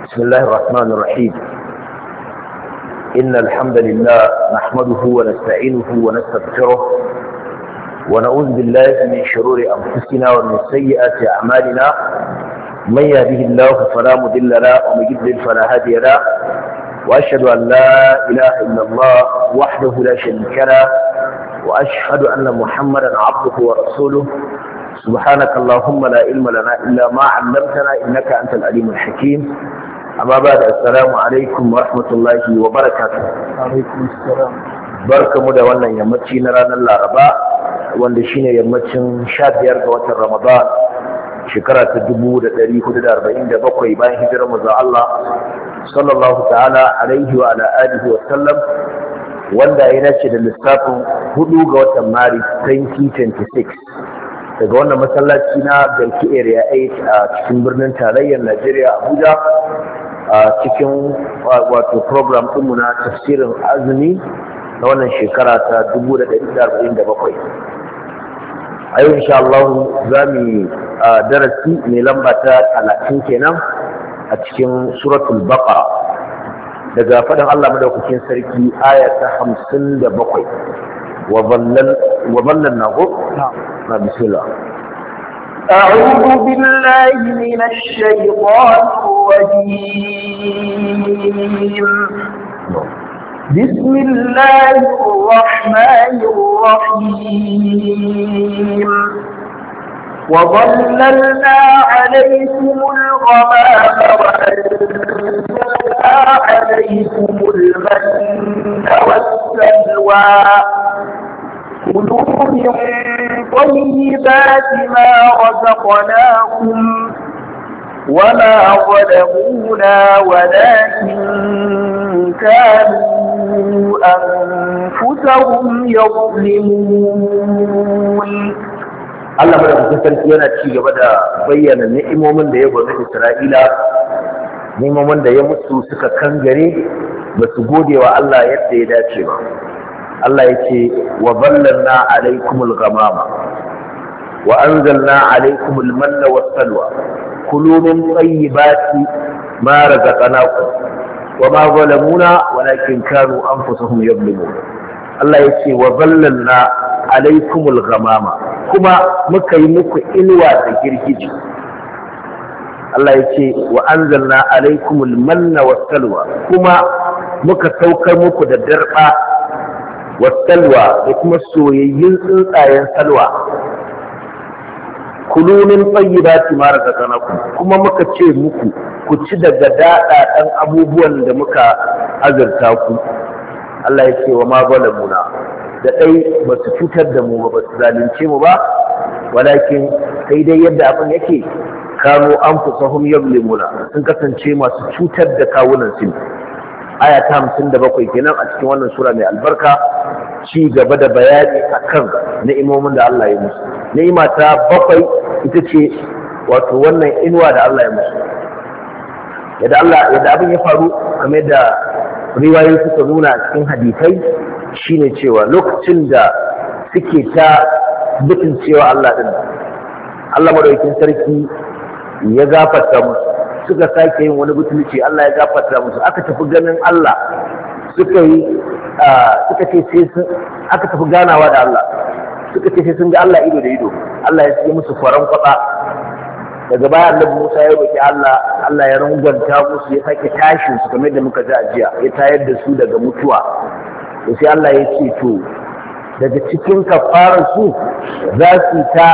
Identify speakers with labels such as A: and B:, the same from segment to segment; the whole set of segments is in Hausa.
A: بسم الله الرحمن الرحيم. إن الحمد لله نحمده ونستعينه ونستغفره ونعوذ بالله من شرور أنفسنا ومن سيئات أعمالنا. من يهده الله فلا مضل له ومن يضلل فلا هادي له، وأشهد أن لا إله إلا الله وحده لا شريك له، وأشهد أن محمدا عبده ورسوله. سبحانك اللهم لا علم لنا إلا ما علمتنا إنك أنت العليم الحكيم. أما بعد، السلام عليكم ورحمة الله وبركاته.
B: عليكم السلام.
A: barkamu da wannan yammaci na ranar Laraba, wanda shine yammacin 15 ga watan Ramadan shekara ta 1447 bayan hijirar manzon Allah sallallahu ta'ala alaihi wa ala alihi wa sallam, wanda ya dace da lissafin 4 ga watan Maris 2026 daga wannan masallaci na Belki Area 8 a cikin birnin tarayyar Najeriya Abuja, a cikin wato program ɗinmu na tafsirin azumi na wannan shekara ta 1447. a yau insha Allah za mu darasi mai lamba ta 30 kenan a cikin suratul Baqara, daga faɗin Allah madaukakin sarki aya ta 57 وظللنا بسم الله.
B: أعوذ بالله من الشيطان الرجيم. بسم الله الرحمن الرحيم. وظللنا عليكم الغمام وأنزلنا عليكم المن والسلوى كلوا من طيبات ما رزقناكم وما ظلمونا ولكن كانوا أنفسهم يظلمون.
A: Allah madaukakin sarki yana ci gaba da bayyana ni'imomin da ya gwada Isra'ila, ni'imomin da ya mutu suka kangare ba su gode wa Allah yadda ya dace ba. Allah ya ce wa ballanna alaikumul ghamama wa anzalna alaikumul manna wassalwa kulu min tayyibati ma razaqnakum wa ma zalamuna walakin kanu anfusahum yadhlimun. Allah ya ce wa ballanna alaikumul ghamama, kuma muka yi muku inuwa da girgiji. Allah ya ce wa anzalna alaikumul manna wassalwa, kuma muka saukar muku da darba wasalwa da kuma soyayyun tsuntsayen salwa. Kulu min tayyibati ma razaqnakum, kuma muka ce muku ku ci daga daɗaɗan abubuwan da muka azurta ku. Allah ya ce wa ma zalamuna, da ɗai ba su cutar da mu ba su zalunce mu ba, walakin sai dai yadda abin yake kano anfusahum yadhlimuna, sun kasance masu cutar da kawunan su. Aya ta 57 kenan a cikin wannan sura mai albarka, ci gaba da bayani akan ni'imomin da Allah ya musu. Ni'ima ta 7 ita ce wato wannan inuwa da Allah ya musu. Yadda abin ya faru kamar da riwayoyi suka nuna a cikin hadisai shine cewa lokacin da suke ta bitin cewa Allah din, Allah madaukakin sarki ya gafarta musu, suka sake yin wani butulci, Allah ya gafarta musu, aka tafi ganin Allah, suka ce sai aka tafi ganawa da Allah, suka ce sai sun ga Allah ido da ido. Allah ya ce musu kwaran kwatsa. Daga baya Annabi Musa ya roki Allah, Allah ya rangwanta musu, ya sake tashin su kamar da muka ji a jiya, ya tayar da su daga mutuwa. To sai Allah ya ce to daga cikin kafarar su za su ta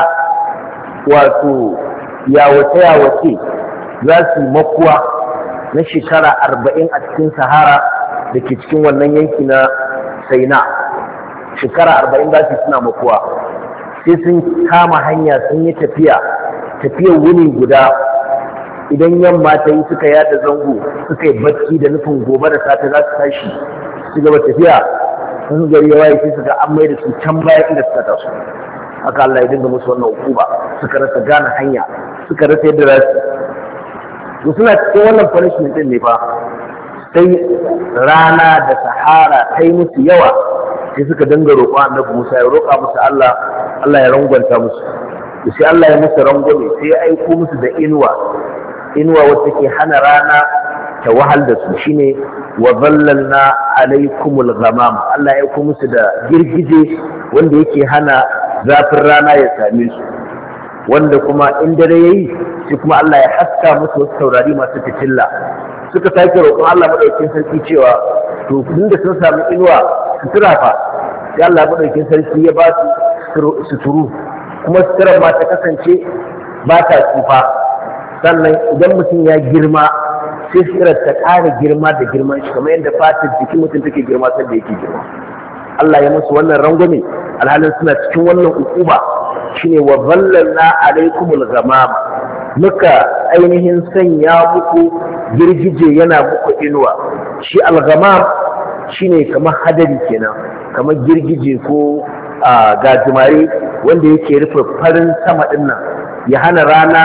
A: wato yawace za su makuwa na shekara 40 a cikin Sahara da ke cikin wannan yanki na Saina. Shekara 40 za su suna makuwa, sai sun kama hanya sun yi tafiyar wuni guda. Idan yamma ta yi suka yada zango, suka yi bacci da nufin gobe da safe za su tashi su gaba tafiya, sun gari ya waye sai suka an mai da su can baya inda suka taso. Haka Allah ya dinga musu wannan hukuma, suka rasa gane hanya, suka rasa yadda za su. Suna cikin wannan punishment din ne fa, sai rana da Sahara ta yi musu yawa, sai suka dinga roƙon Annabi Musa ya roƙa musu Allah ya rangwanta musu. Sai Allah ya musu rangwame, sai ya aiko musu da inuwa wacce ke hana rana ta wahal da su shine wa zallalna alaikumul ghamam Allah ya aiko musu da girgije wanda yake hana zafin rana ya same su, wanda kuma in dare yayi shi kuma Allah ya haska musu wasu taurari masu fitilla. Suka sake roƙon Allah madaukakin sarki cewa to da sun samu inuwa sutura fa, sai Allah madaukakin sarki ya ba su suturu, kuma suturar ma ta kasance ba ta tsufa, sannan idan mutum ya girma sai suturar ta ƙara girma da girman shi kamar yadda fatar jikin mutum take girma sanda yake girma. Allah ya musu wannan rangwame alhalin suna cikin wannan ukuba shine wa zallalna alaikumul ghamam, muka ainihin sanya muku girgije yana muku inuwa. Shi al-ghamam shine kamar hadari kenan, kamar girgije ko gajimare wanda yake rufe farin sama din nan, ya hana rana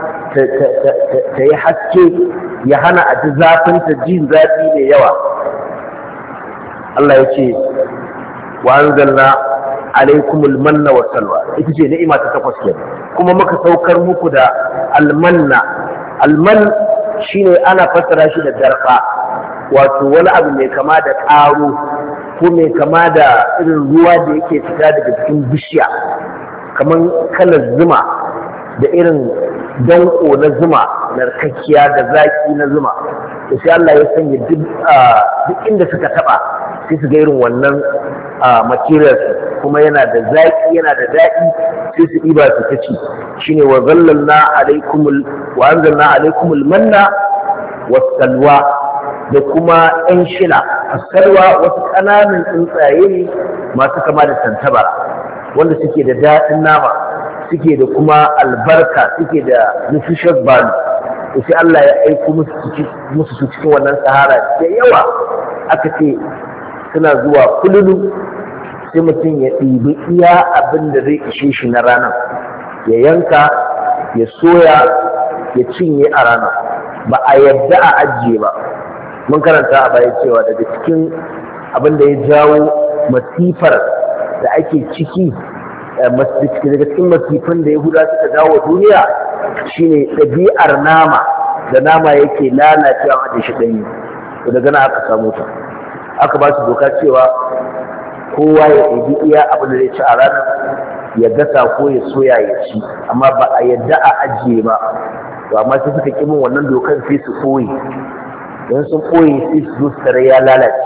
A: ta yi haske, ya hana a ji zafin ta jin zafi mai yawa. Allah ya ce wa anzalna alaikumul manna wa salwa, ita ce ni'ima ta takwas kenan. Kuma muka saukar muku da almanna. Alman shine ana fassara shi da darqa, wato wani abu mai kama da ƙaro ko mai kama da irin ruwa da yake fita daga cikin bishiya, kamar kalar zuma da irin danko na zuma narkakkiya da zaki na zuma. to sai Allah ya sanya duk inda suka taba sai su ga irin wannan material kuma yana da zaki yana da daɗi sai su ɗiba su ta ci shine wa zallalna alaikumul wa anzalna alaikumul manna wassalwa da kuma ɗan shila. Salwa wasu ƙananan tsuntsaye ne masu kama da tantabara wanda suke da daɗin nama, suke da kuma albarka, suke da nutritious value. To sai Allah ya aiko musu su cikin wannan sahara da yawa, aka ce suna zuwa kululu, sai mutum ya ɗibi iya abin da zai ishe shi na rana, ya yanka, ya soya, ya cinye a rana, ba a yadda a ajiye ba. Mun karanta a baya cewa daga cikin abin da ya jawo masifar da ake ciki, daga cikin masifin da Yahuda suka jawo duniya shine ɗabi'ar nama da nama yake lalacewa da shi ɗanyi. To daga nan aka samu ta, aka ba su doka cewa kowa ya ɗabi iya abin da zai ci a ranar, ya gasa ko ya soya ya ci, amma ba a yadda a ajiye ba. To amma sai suka ƙi min wannan dokar, sai su ɓoye, don sun ɓoye sai su zo su tare ya lalace.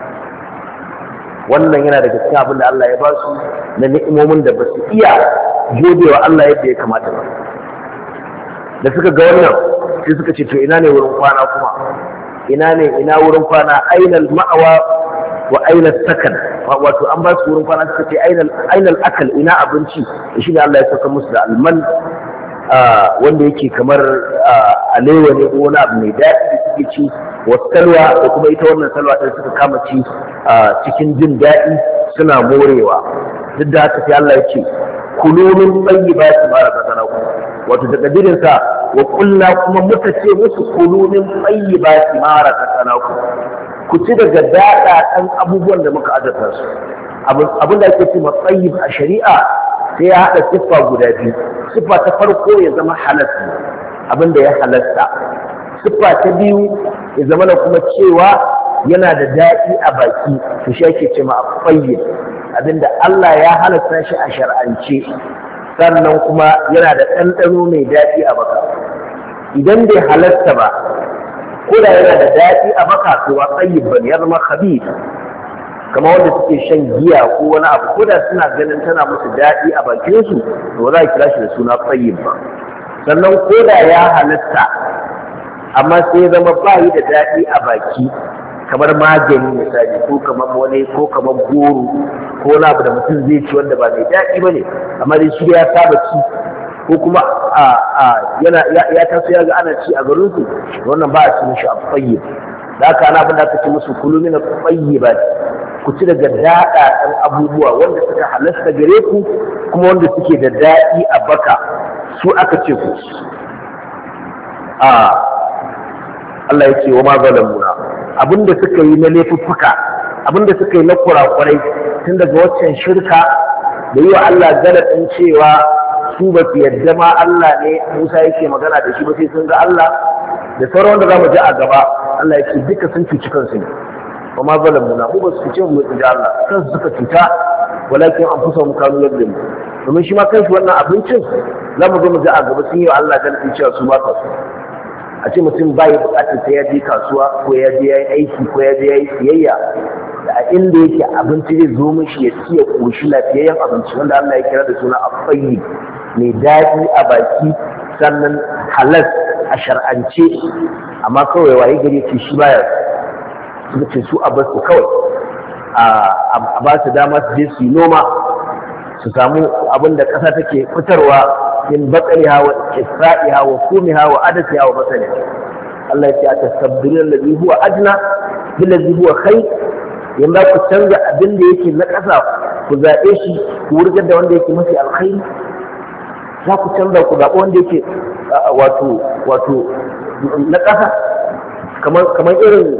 A: Wannan yana daga cikin abin da Allah ya ba su na ni'imomin da ba su iya godewa Allah yadda ya kamata ba. Da suka ga wannan sai suka ce to ina ne wurin kwana kuma, ina wurin kwana, ainal ma'awa wa ainal sakan, wato an ba su wurin kwana, suka ce ainal akal, ina abinci. Da shi ne Allah ya saka musu da alman wanda yake kamar alewa ne ko wani abu mai daɗi da suke ci, wasu salwa da kuma ita wannan salwa ɗin suka kama ci cikin jin daɗi suna morewa. Duk da haka sai Allah ya ce kulu min tayyibati ma razaqnakum, wato da kadirin sa wa kullu kuma muka ce musu kulu min tayyibati ma razaqnakum, ku ci daga daɗaɗan abubuwan da muka azurta su. Abin da ake ce ma tayyib a shari'a sai ya haɗa siffa guda biyu. Siffa ta farko ya zama halasta, abin da ya halasta. Siffa ta biyu ya zama da kuma cewa yana da daɗi a baki, to shi ake ce ma tayyib, abinda Allah ya halasta shi a shar'ance, sannan kuma yana da ɗanɗano mai daɗi a baka. Idan bai halasta ba, ko da yana da daɗi a baka, to ba tayyib ba ya zama khabith. Kamar wanda suke shan giya ko wani abu, ko da suna ganin tana musu daɗi a bakinsu, to ba za a kira shi da suna tayyib ba. Sannan ko da ya halatta, amma sai ya zama ba yi da daɗi a baki, kamar magani misali, ko kamar wani, ko kamar goro, ko wani abu da mutum zai ci wanda ba mai daɗi ba ne, amma dai shi ya saba ci, ko kuma ya taso ya ga ana ci a garinsu, wannan ba a ci mishi a tayyib. Da haka ana abin da aka ce musu kulu min at-tayyibat, ku ci daga daɗaɗen abubuwa wanda suka halasta gare ku kuma wanda suke da daɗi a baka, su aka ce ku. Allah ya ce wa ma zalamuna, abinda suka yi na laifuffuka, abinda suka yi na kurakurai, tun daga waccan shirka da yi wa Allah galatin cewa su ba su yadda ma Allah ne Musa yake magana da shi ba sai sun ga Allah, da sauran wanda za mu ji a gaba Allah ya ce duka sun cuci kansu ne wa ma zalamuna mu ba su cuce mu da Allah kansu suka cuta walakin an fusa mu kanu yadda mu domin shi ma kansu wannan abincin za mu zo mu ji a gaba sun yi wa Allah dan cewa su ba ka su a ce mutum bai bukatar sai ya je kasuwa ko ya je yayi aiki ko ya je yayi siyayya da a inda yake abinci zai zo mishi ya ci ya koshi lafiyayyen abinci wanda Allah ya kira da suna afayi mai daɗi a baki sannan halal a shar'ance amma kawai waye gari ce shi baya suka ce su a basu kawai a ba su dama su je su yi noma su samu abin da ƙasa take fitarwa min batsariha wa kisra'iha wa kumiha wa adasiha wa basariha Allah ya ce a tasabbirin allazi huwa adna bil ladzi huwa khair yanda ku canza abin da yake na ƙasa ku zaɓe shi ku wurgar da wanda yake mafi alkhairi za ku canza ku zaɓi wanda yake wato na ƙasa kamar irin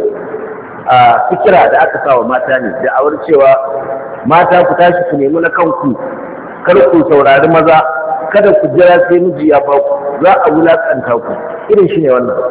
A: fikira da aka sa wa mata ne da awar cewa mata ku tashi ku nemi na kanku kar ku saurari maza kada ku jira sai miji ya ba ku za a wulakanta ku irin shi ne wannan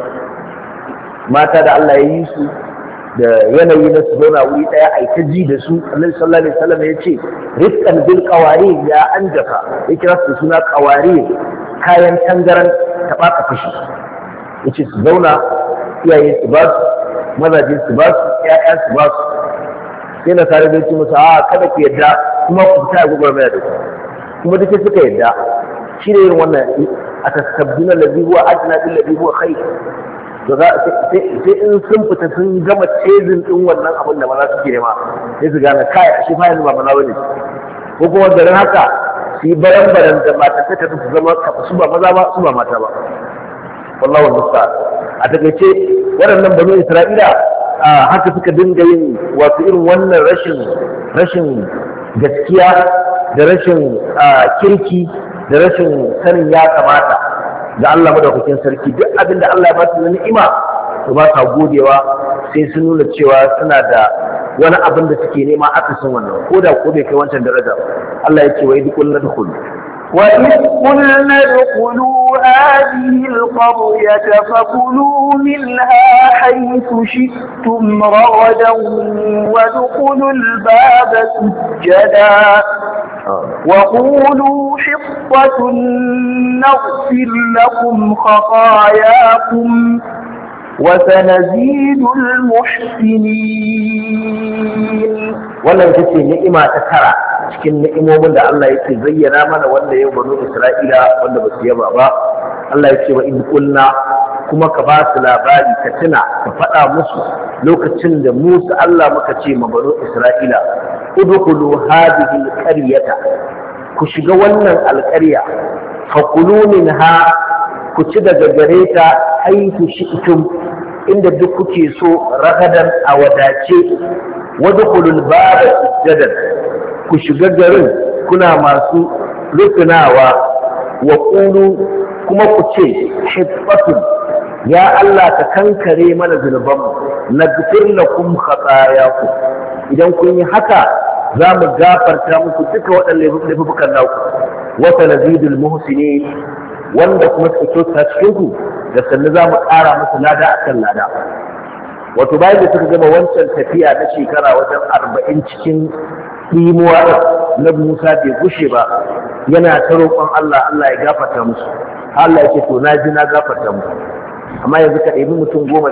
A: mata da Allah ya yi su da yanayi na su zauna wuri daya a ta ji da su Annabi sallallahu alaihi wasallam ya ce rizqan bil qawari ya anjaka ya kira su suna qawari kayan tangaran ta baka fushi yace su zauna iyaye su ba su mazaje su ba su ƴaƴa su ba su sai na tare da su musu kada ku yadda kuma ku fita gwagwarmaya da ku kuma duka suka yadda shi ne yin wannan a tasabbina ladhi huwa adna bil ladhi huwa khair to sai in sun fita sun gama cezin din wannan abin da maza suke nema sai su gane kai shi fa yanzu ba maza bane ko kuma garin haka su yi baran da mata ta tafi su zama su ba maza ba su ba mata ba wallahu musta'an a takaice waɗannan banu Isra'ila haka suka dinga yin wato irin wannan rashin gaskiya da rashin kirki da rashin sanin ya kamata ga Allah madaukakin sarki duk abin da Allah ya ba su na ni'ima to ba sa godewa sai sun nuna cewa suna da wani abin da suke nema akasin wannan ko da ko bai kai wancan daraja Allah ya ce wa idkul nadkhul
B: وإذ قلنا ادخلوا هذه القرية فكلوا منها حيث شئتم رغدا وادخلوا الباب سجدا وقولوا حطة نغفر لكم خطاياكم وسنزيد المحسنين.
A: wannan ita ce ni'ima ta tara cikin ni'imomin da Allah yake zayyana mana wanda yau banu Isra'ila wanda ba su yaba ba. Allah yake wa in kulna kuma ka ba su labari ka tuna ka faɗa musu lokacin da Musa Allah muka ce ma banu Isra'ila udkhulu hadhihi alqaryata ku shiga wannan alƙarya fakulu minha ku ci daga gare ta haitu shi'tum inda duk kuke so ragadan a wadace wadkhulul baba sujjadan ku shiga garin kuna masu rukunawa wa qulu kuma ku ce hibbatun ya Allah ka kankare mana zunubanmu naghfir lakum khatayakum idan kun yi haka za mu gafarta muku duka waɗannan laifukan naku wa sanazidul muhsinin wanda kuma suka kyauta cikin ku da sannu za mu ƙara musu lada akan lada. Wato bayan da suka gama wancan tafiya na shekara wajen 40 cikin ɗimuwa na Musa bai gushe ba yana ta roƙon Allah Allah ya gafarta musu. Allah ya ce to na ji na gafarta musu. Amma yanzu ka ɗebi mutum 12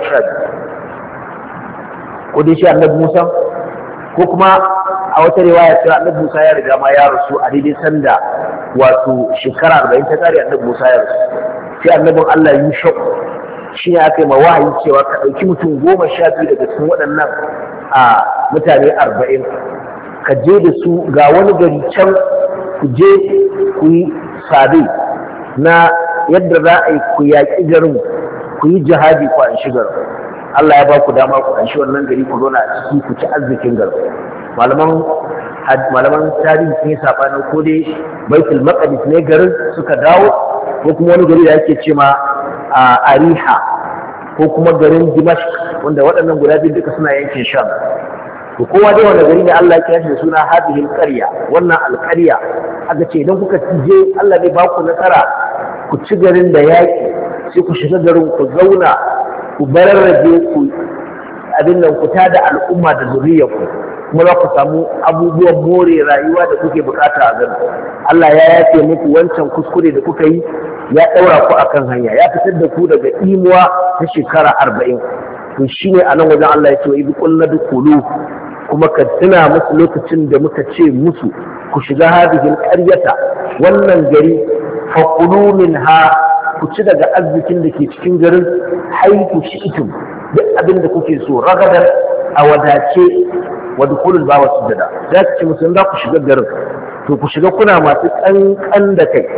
A: ko dai shi annabi Musa ko kuma a wata riwaya cewa annabi Musa ya riga ma ya rasu a daidai sanda wato shekara 40 ta kare annabi Musa ya rasu sai annabin Allah Yusha shi ne aka yi ma wahayi cewa ka ɗauki mutum 12 daga cikin waɗannan mutane 40 ka je da su ga wani gari can ku je ku yi sabe na yadda za a yi ku yaƙi garin ku yi jihadi ku an shi garin Allah ya ba ku dama ku an shi wannan gari ku zauna a ciki ku ci arzikin garin malaman tarihi sun yi saɓanin ko dai baitul maqdis ne garin suka dawo ko kuma wani gari da yake ce ma ariha ko kuma garin dimashq wanda waɗannan guda biyu duka suna yankin sham to kowa dai wanda gari ne Allah ya kira shi da suna hadhihi alqarya wannan alqarya aka ce idan kuka je Allah zai ba ku nasara ku ci garin da yaƙi sai ku shiga garin ku zauna ku bararraje ku abin nan ku tada al'umma da zuriyarku kuma za ku samu abubuwan more rayuwa da kuke bukata a gaba. Allah ya yafe muku wancan kuskure da kuka yi, ya ɗaura ku akan hanya, ya fitar da ku daga imuwa ta shekara 40. to shine a nan wajen Allah ya ce wa ibi qulna dukulu, kuma ka tuna musu lokacin da muka ce musu ku shiga hadihin ƙaryata wannan gari, fakulu minha, ku ci daga arzikin da ke cikin garin, haitu shi'tum, duk abin da kuke so, ragadar a wadace, wa dukulul bawa sujada. za ka ce musu za ku shiga garin, to ku shiga kuna masu ƙanƙan da kai.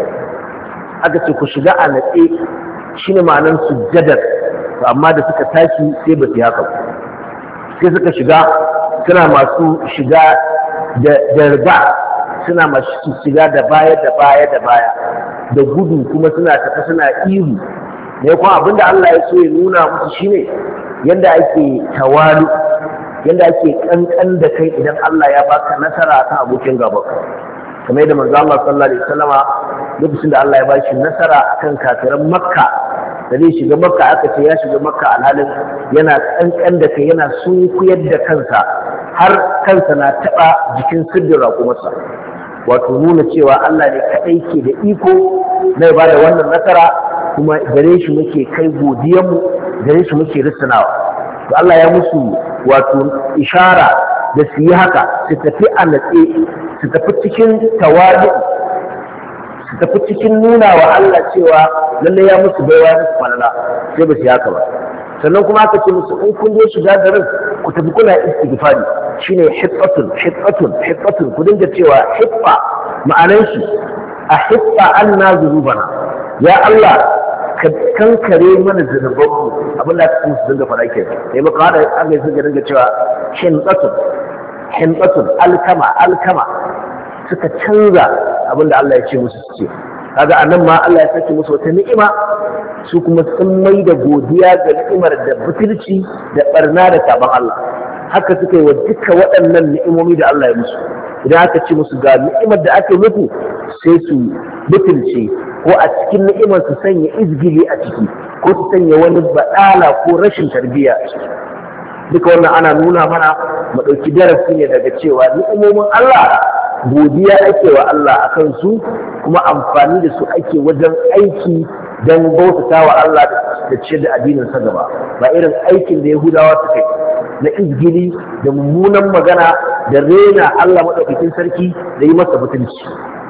A: aka ce ku shiga a natse, shine ma'anar sujjadar. amma da suka tashi sai ba su haka, sai suka shiga suna masu shiga da riga, suna masu shiga da baya da baya da baya da gudu, kuma suna tafi suna ihu ne. kuma abinda Allah ya so ya nuna musu shine yadda ake tawalu, yadda ake kankan da kai idan Allah ya baka nasara kan abokin gaba. kamar yadda manzo Allah sallallahu alaihi wasallama lokacin da Allah ya bashi nasara akan kafiran Makka, da zai shiga Makka aka ce ya shiga Makka alhalin yana kankan da kai, yana sunkuyar da kansa har kansa na taba jikin siddin raƙumarsa, wato nuna cewa Allah ne kaɗai ke da iko na ba da wannan nasara, kuma gare shi muke kai godiyanmu, gare shi muke risanawa. to Allah ya musu wato ishara da su yi haka, su tafi a natse, su tafi cikin tawadu, su tafi cikin nuna wa Allah cewa lalle ya musu baiwa musu falala, sai ba su yi haka ba. sannan kuma aka ce musu in kun je shiga garin ku tafi kuna istighfari, shine hiffatun, ku dinga cewa hiffa, ma'anar shi a hiffa anna zunubana, ya Allah ka kankare mana zunubanmu, abin da aka musu dinga fara ke sai maka hada aka yi suka dinga cewa himbatun alkama, suka canza abin da Allah ya ce musu su ce. kaga anan ma Allah ya sake musu wata ni'ima, su kuma sun mai da godiya ga ni'imar da butulci da barna da saban Allah. haka suka yi wa duka waɗannan ni'imomi da Allah ya musu. idan aka ce musu ga ni'imar da aka yi muku, sai su butulce, ko a cikin ni'imar su sanya izgili a ciki, ko su sanya wani baɗala ko rashin tarbiyya a ciki. duka wannan ana nuna mana mu ɗauki darasi ne daga cewa ni'imomin Allah godiya ake wa Allah a kansu, kuma amfani da su ake wajen aiki don bautata wa Allah da ce da addininsa gaba, ba irin aikin da Yahudawa suka yi na izgili da mummunan magana da rena Allah maɗaukakin sarki da yi masa mutunci.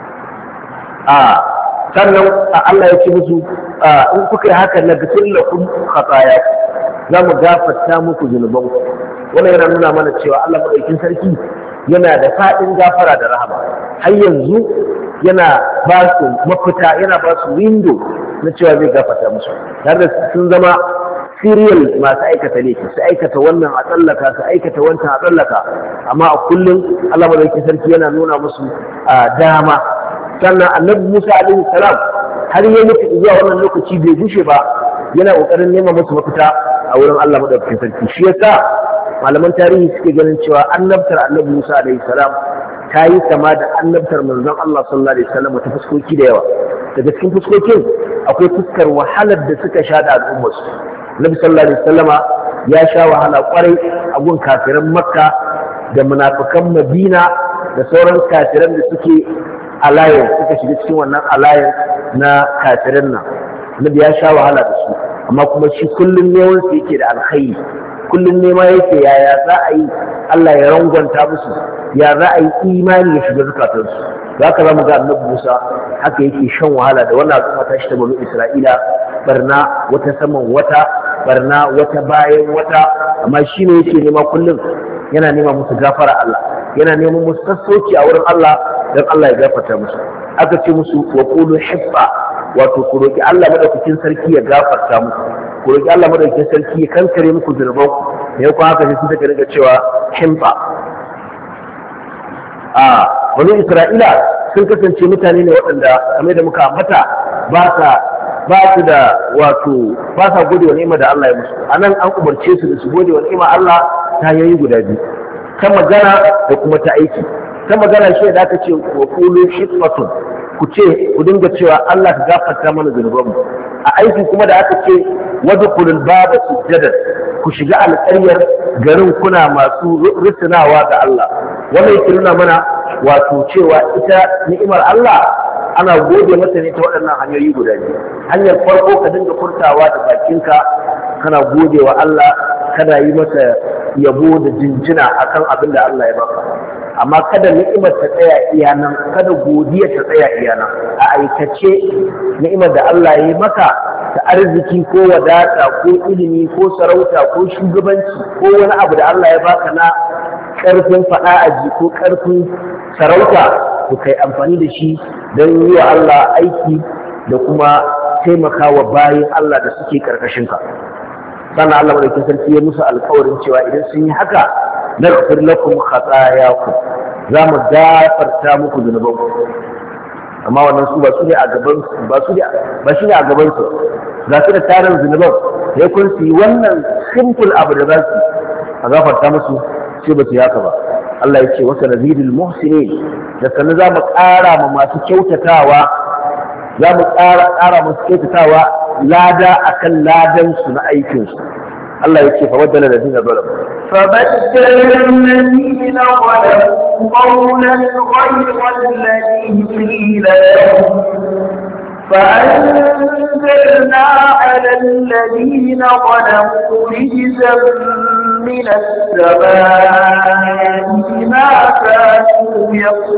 A: sannan Allah ya ce musu in kuka yi haka na gafir lakum khataya, za mu gafarta muku zunubanku. wannan yana nuna mana cewa Allah maɗaukakin sarki yana da faɗin gafara da rahama, har yanzu yana ba su mafita, yana ba su window na cewa zai gafarta musu, tare da sun zama serial masu aikata laifi, su aikata wannan a tsallaka, su aikata wancan a tsallaka, amma a kullum Allah madaukakin sarki yana nuna musu dama. sannan annabi Musa alaihi salam har ya mutu zuwa wannan lokaci bai gushe ba, yana kokarin nema musu mafita a wurin Allah madaukakin sarki. shi yasa malaman tarihi suke ganin cewa annabtar annabi Musa alaihi salam ta yi kama da annabtar manzon Allah sallallahu alaihi wasallam ta fuskoki da yawa. daga cikin fuskokin akwai fuskar wahalar da suka sha da al'ummarsu. Nabi sallallahu alaihi wasallama ya sha wahala kwarai a gun kafiran Makka da munafikan Madina da sauran kafiran da suke alliance, suka shiga cikin wannan alliance na kafiran nan. Nabi ya sha wahala da su, amma kuma shi kullum neman su yake da alkhairi, kullum nema yake yaya za a yi Allah ya rangwanta musu, ya za a yi imani ya shiga zukatansu. za ka zama ga annabi Musa haka yake shan wahala da wannan al'umma ta shi ta banu Isra'ila, barna wata saman wata, barna wata bayan wata, amma shi ne yake nema kullum, yana nema musu gafara Allah, yana neman musu sassauci a wurin Allah don Allah ya gafarta musu. aka ce musu wa qulu hibba, wato ku roki Allah madaukakin sarki ya gafarta muku, ku roki Allah madaukakin sarki ya kankare muku zunubanku. ne kuma haka sai suka riga cewa himba. Wani Isra'ila sun kasance mutane ne waɗanda kamar da muka ambata ba sa gode wa ni'ima da Allah ya musu. anan an umarce su da su gode wa ni'ima Allah ta yayi guda biyu, ta magana da kuma ta aiki. ta magana shi da aka ce wa qulu hikmatun, ku ce ku dinga cewa Allah ka gafarta mana zunubanmu. a aiki kuma da aka ce wadkhulul baba sujjadan ku shiga alƙaryar garin kuna masu rusunawa ga Allah wannan yake nuna mana wato cewa ita ni'imar Allah ana gode masa ne ta waɗannan hanyoyi guda biyu. Hanyar farko ka dinga furtawa da bakinka kana gode wa Allah kana yi masa yabo da jinjina akan abin da Allah ya baka, amma kada ni'imar ta tsaya iya nan, kada godiya ta tsaya iya nan. A aikace ni'imar da Allah ya yi maka ta arziki ko wadata ko ilimi ko sarauta ko shugabanci ko wani abu da Allah ya baka na ƙarfin faɗa aji ko ƙarfin sarauta, to kai amfani da shi don yi wa Allah aiki da kuma taimakawa bayan Allah da suke ƙarƙashinka. Sannan Allah madaukakin sarki ya musu alƙawarin cewa idan sun yi haka naghfir lakum khatayakum, za mu gafarta muku zunubanku. Amma wannan su ba su ne a gaban su ba shi ne a gaban su, za su da tarin zunuban sai kun su yi wannan simple abu da za su a gafarta musu sai ba su yi haka ba. Allah ya ce wasa nazidul muhsinin, da sannan za mu ƙara ma masu kyautatawa, za mu ƙara masu kyautatawa lada akan ladan su na aikin su. Allah ya ce fa baddala ladina zalamu
B: فبدل الذين ظلموا قولا غير الذي قيل لهم فأنزلنا على الذين ظلموا رجزا من السماء بما كانوا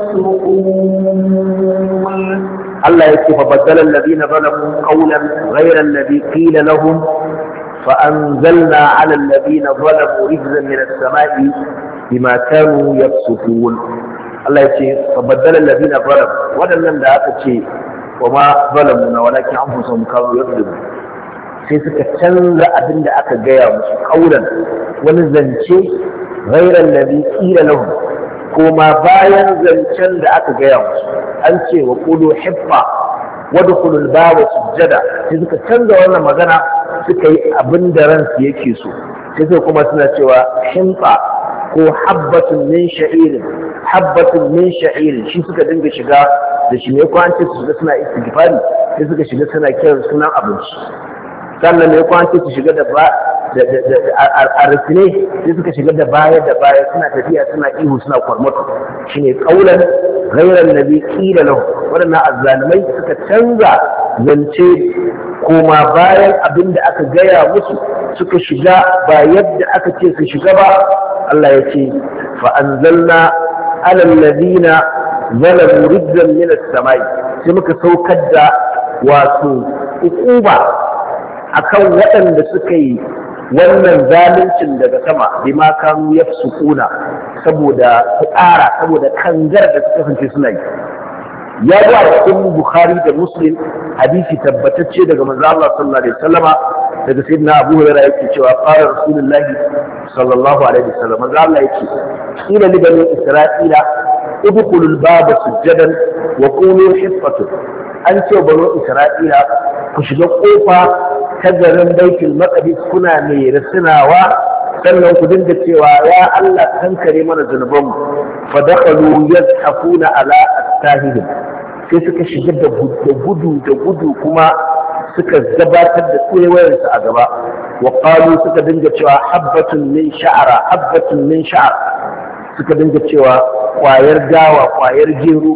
B: يفسقون.
A: الله يكفي فبدل الذين ظلموا قولا غير الذي قيل لهم فأنزلنا على الذين ظلموا رجزا من السماء بما كانوا يفسقون. الله يكفي فبدل الذين ظلموا ولن لا تشيء وما ظلمنا ولكن أنفسهم كانوا يظلمون. sai suka canza abin da aka gaya musu kaulan wani zance ghairan ladhi qila lahum, kuma bayan zancen da aka gaya musu an ce wa qulu hibba wadkhulul baba sujjada, sai suka canza wannan magana suka yi abin da ransu yake so, sai suka kuma suna cewa himba ko habbatun min sha'irin shi suka dinga shiga da shi ne ko an ce su shiga suna istighfari sai suka shiga suna kiran sunan abinci, sannan ne kwanci su shiga da arsine sai suka shiga da baya suna tafiya suna ihu suna kwarmato, shine kaulan ghairan nabi qila lahu. Wadannan azzalimai suka canza zance koma bayan abin da aka gaya musu suka shiga ba yadda aka ce su shiga ba. Allah ya ce fa anzalna ala alladhina zalamu rijzan min as-samai, sai muka saukar da wato ukuba akan waɗanda suka yi wannan zaluncin daga sama bima kanu yafsukuna, saboda tsara saboda kangar da suka kasance suna yi. Ya zo a cikin Bukhari da Muslim hadisi tabbatacce daga manzo Allah sallallahu alaihi wasallama daga sayyidina Abu Hurairah yake cewa qala Rasulullah sallallahu alaihi wasallam, manzo Allah yake qila li bani Isra'ila udkhulul baba sujadan wa qulu hiffatun, an ce bani Isra'ila ku shiga kofa ta garin Baitul Maqdis kuna mai risinawa, sannan ku dinga cewa ya Allah kankare mana zunubanmu. Fa dakhalu yazhafuna ala attahihim, sai suka shiga da gudu kuma suka gabatar da tsayawarsu a gaba. Wa qalu suka dinga cewa habbatun min sha'ara suka dinga cewa kwayar dawa kwayar gero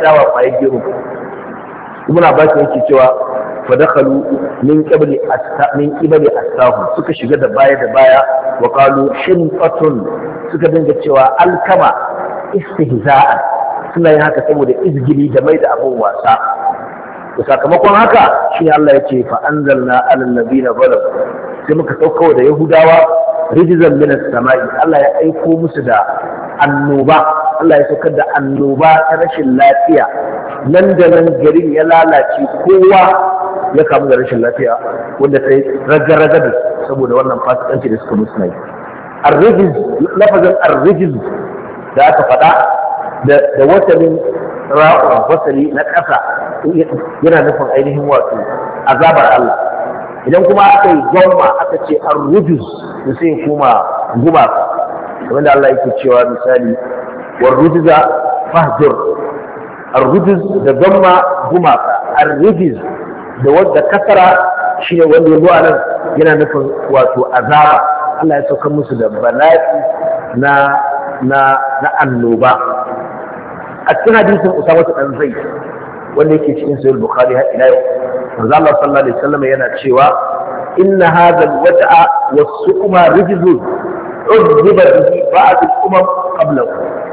A: muna ba shi yake cewa fadakhalu min qibli astahu, suka shiga da baya wa qalu shinqatun, suka dinga cewa alkama istihza'an, suna yin haka saboda izgili da mai da abun wasa. Da sakamakon haka shi Allah ya ce fa anzalna alal nabiyina zalamu, sai muka sauko da yahudawa rijzan min as-sama'i, Allah ya aiko musu da annoba, Allah ya saukar da annoba ta rashin lafiya, nan da nan garin ya lalace, kowa ya kamu da rashin lafiya wanda ta yi raga-raga da saboda wannan fasikanci da suka musu na yi. Lafazin arrijiz da aka faɗa da wasalin ra'un wasali na ƙasa yana nufin ainihin wato azabar Allah. Idan kuma aka yi gwamma aka ce arrujuz da sai kuma gumaka, wanda Allah yake cewa misali warrujiza fahjur, arrujuz da gwamma gumaka, arrijiz da wanda kasara shine wanda ya zo a nan yana nufin wato azaba Allah ya saukar musu da bala'i na annoba. A cikin hadisin Usama dan Zaid wanda yake cikin Sahih Bukhari har ila yau manzo Allah sallallahu alaihi wasallam yana cewa inna hadha al-waj'a was-suqma rijzun udhiba bihi ba'd al-umam qablahu.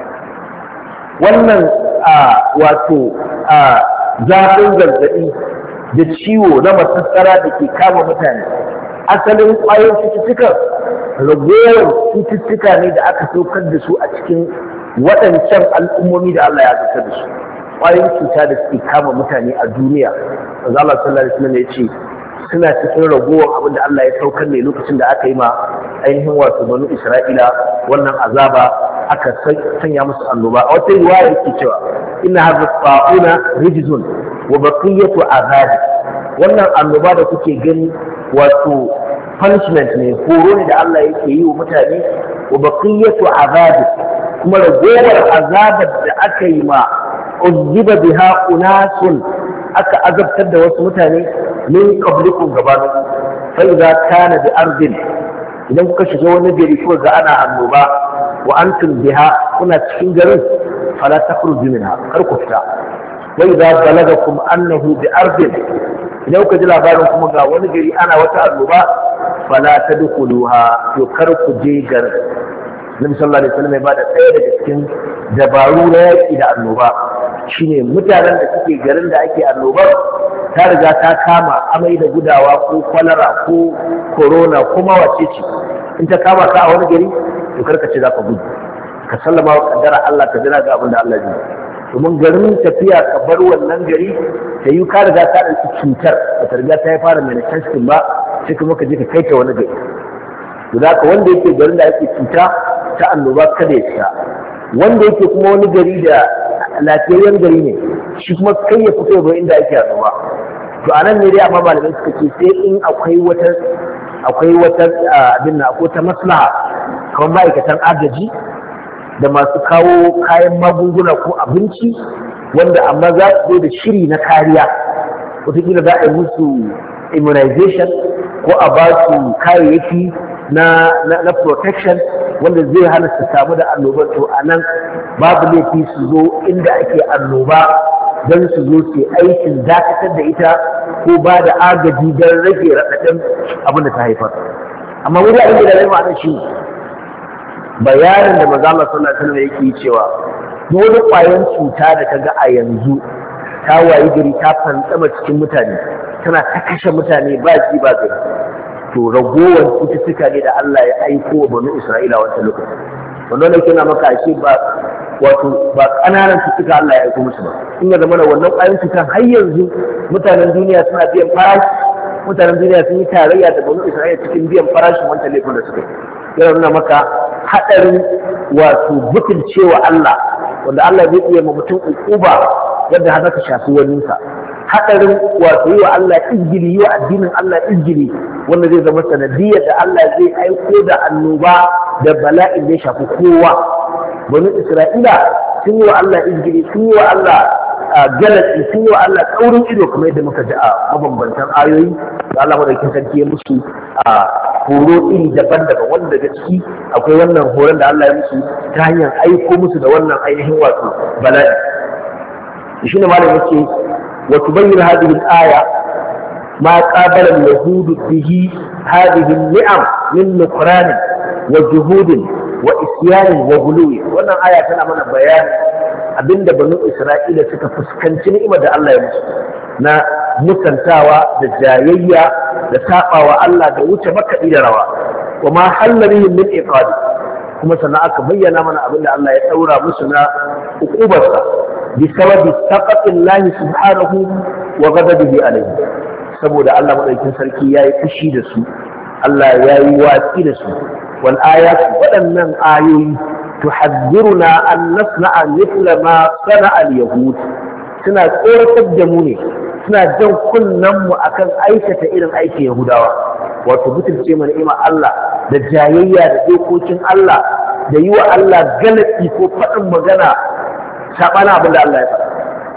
A: Wannan wato zafin zazzabi da ciwo na masassara da ke kama mutane asalin ƙwayoyin cututtukan ragowar cututtuka ne da aka saukar da su a cikin waɗancan al'ummomi da Allah ya saukar da su. Ƙwayoyin cuta da suke kama mutane a duniya manzo Allah sallallahu alaihi wasallam ya ce suna cikin ragowar abin da Allah ya saukar ne lokacin da aka yi ma ainihin wato banu Isra'ila wannan azaba aka sanya musu annoba. A wata riwaya yake cewa inna hadha ta'una rijzun wa baqiyatu azabi. Wannan annoba da kuke gani wato punishment ne, horo ne da Allah yake yi wa mutane, wa baqiyatu azabi, kuma ragowar azabar da aka yi ma uzziba biha unasun, aka azabtar da wasu mutane min qablikum gabanin fa idza kana bi ardin, idan kuka shiga wani gari ko ga ana annoba wa antum biha, kuna cikin garin, fala takhruju minha, kar ku fita. wa idza balagakum annahu bi ardin, idan kuka ji labarin kuma ga wani gari ana wata annoba, fala tadkhuluha, to kar ku je garin. Nabi sallallahu alaihi wasallam ya bada ɗaya daga cikin dabaru na yaƙi da annoba, shine mutanen da suke garin da ake annobar ta riga ta kama amai da gudawa ko kwalara ko corona kuma wace ce, in ta kama ka a wani gari to karka ce za ka gudu, ka sallama wa kaddara Allah, ka jira ga abin da Allah zai. Domin garin tafiya ka bar wannan gari ta yi ka riga ta ɗauki cutar ba ta riga ta yi fara manifesting ba, sai kuma ka je ka kai ta wani gari. To da haka wanda yake garin da ake cuta ta annoba kada ya fita, wanda yake kuma wani gari da lafiyayyen gari ne shi kuma kai ya fito ga inda ake annoba. To anan ne dai amma malamai suka ce sai in akwai wata abin na ko ta maslaha kamar ma'aikatan agaji da masu kawo kayan magunguna ko abinci wanda amma za su zo da shiri na kariya, wataƙila za a yi musu immunization ko a ba su kayayyaki na protection wanda zai hana su samu da annoba. To a nan babu laifi su zo inda ake annoba don su zo su aikin dakatar da ita ko ba da agaji don rage raɗaɗin abin da ta haifar. Amma wani abin da zai ma'ana shi bayanin da maza Allah sallallahu alaihi wasallam yake cewa wani ƙwayan cuta da ka ga a yanzu ta wayi gari ta fantsama cikin mutane tana ta kashe mutane ba ji ba gari, to ragowar cututtuka ne da Allah ya aiko wa banu Isra'ila wancan lokaci. Wannan yake na maka ashe ba ƙananan cututtuka Allah ya aiko musu ba. In ya zama wannan ƙwayoyin cutan har yanzu mutanen duniya suna biyan farashi, mutanen duniya sun yi tarayya da banu Isra'ila cikin biyan farashin wancan laifin da suka yi. Yana nuna maka haɗarin wato butulcewa Allah, wanda Allah zai iya ma mutum uquba yadda har zaka shafi waninsa. Haɗarin wato yi wa Allah izgili, yi wa addinin Allah izgili, wanda zai zama sanadiyar da Allah zai aiko da annoba da bala'in da ya shafi kowa. Bani Isra'ila sun yi wa Allah izgili, sun yi wa Allah galatsi, sun yi wa Allah kaurin ido kamar yadda muka ji a mabambantan ayoyi da Allah madaukakin sarki ya musu horo iri daban-daban, wanda daga ciki akwai wannan horon da Allah ya musu ta hanyar aiko musu da wannan ainihin wato bala'i. Shi ne malam yake وتبين هذه الآية ما قابل اليهود به هذه النعم من نكران وجهود وإسيان وغلو. wannan aya tana mana bayani abinda banu Isra'ila suka fuskanci ni'imar da Allah ya musu na mutantawa da jayayya da sabawa Allah da wuce makaɗi da rawa, wa ma hallarihim min iqabi, kuma sannan aka bayyana mana abinda Allah ya daura musu na uqubarsa بسبب سقط الله سبحانه وغضبه عليه, saboda Allah madaukakin sarki yayi fushi da su, Allah yayi watsi da su. Wal ayatu, waɗannan ayoyi, tuhaddiruna an nasna'a mithla ma sana'a al-yahud, suna tsoratar da mu ne, suna jan kunnen mu akan aikata irin aikin Yahudawa, wato butulce mana ni'imar Allah da jayayya da dokokin Allah da yi wa Allah galati ko faɗin magana saɓana abin da Allah ya faɗa.